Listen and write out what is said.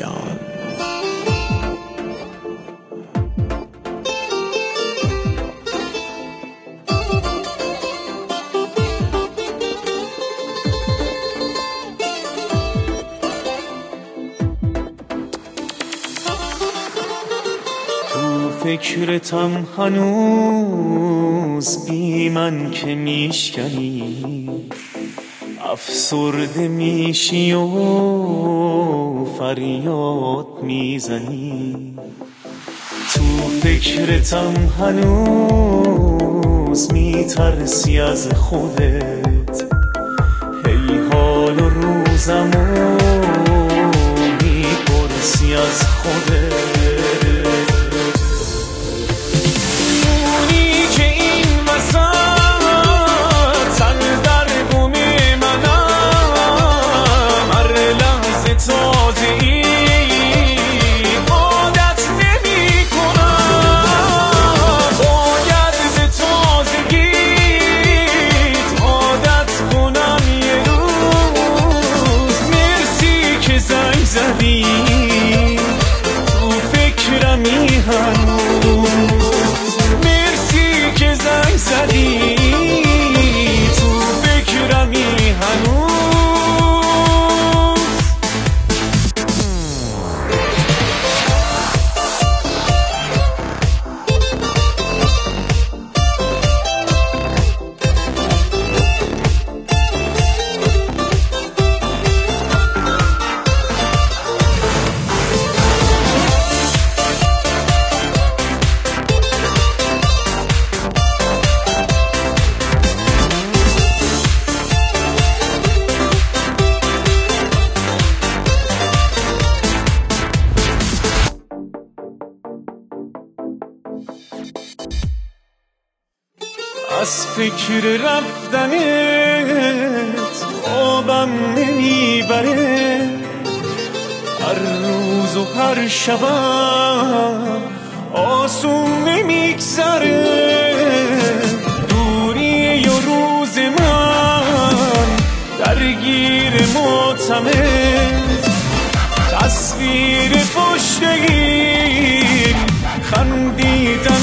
خیال. فکرتم هنوز بی من که میشکنی، افسرده میشی و فریاد میزنی. تو فکرتم هنوز میترسی از خودت، هی حال و روزمو میپرسی از خودت. تو فکرمی هنوز، مرسی که زنگ زدی. تو فکرمی هنوز. از فکر رفتنت خوابم نمیبره، هر روز و هر شبم آسون نمیگذره. دوری و روز من درگیر ماتمه، تصویر پشت این خندیدن